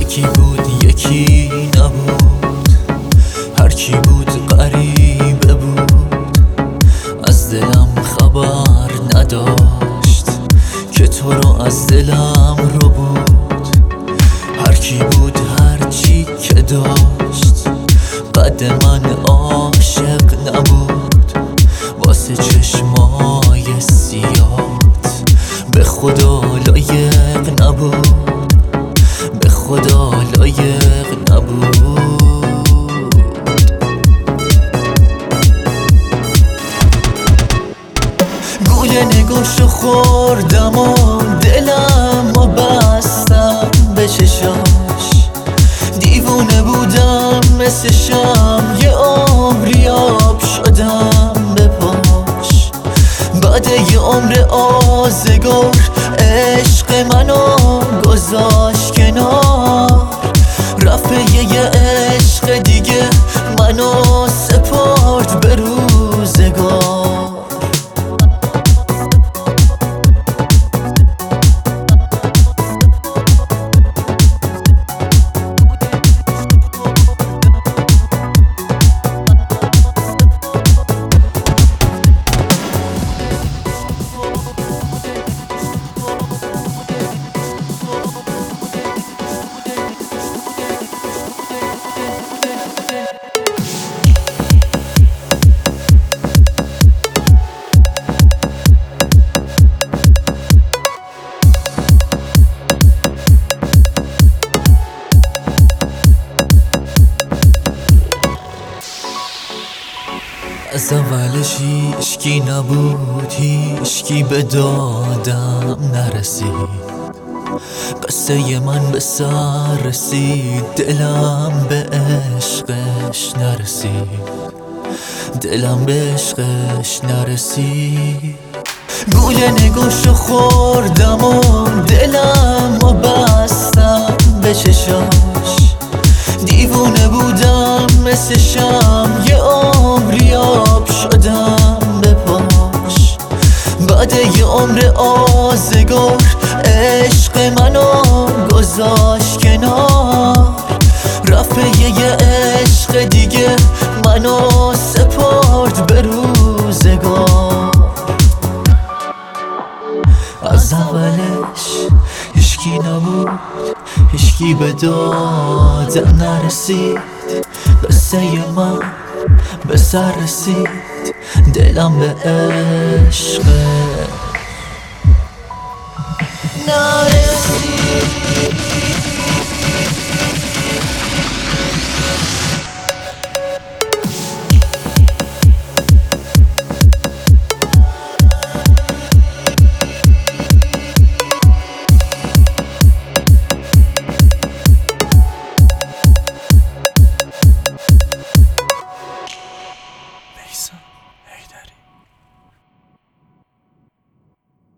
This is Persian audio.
یکی بود یکی نبود، هر کی بود غریبه بود، از دلم خبر نداشت که تو رو از دلم رو بود. هر کی بود هر چی که داشت، قد من عاشق نبود. واسه چشمای سیات به خدا لایق نبود، به خدا لایق نبود. گوله نگاشو خوردم و دلم و بستم به چشاش. دیوونه بودم مثل شم، یه عمری آب شدم به پاش. بعد یه عمر آزگار عشق منو گذاشت کنار، رفت به یه عشق دیگه منو سپرد به روزگار. از اولش هیچکی نبود، هیچکی به دادم نرسید. قصه من به سر رسید، دلم به عشقش نرسید، دلم به عشقش نرسید. گوله نگاشو خوردم و دلم و بستم به چشاش. دیوونه بودم مثل شم، یه عمری آب شدم به پاش. بعد یه عمر آزگار عشق منو گذاشت کنار، رفت به یه عشق دیگه منو سپرد به روزگار. از اولش هیچکی نبود، هیچکی به دادم نرسید. قصه من به سر رسید، دلم به عشق نرسید.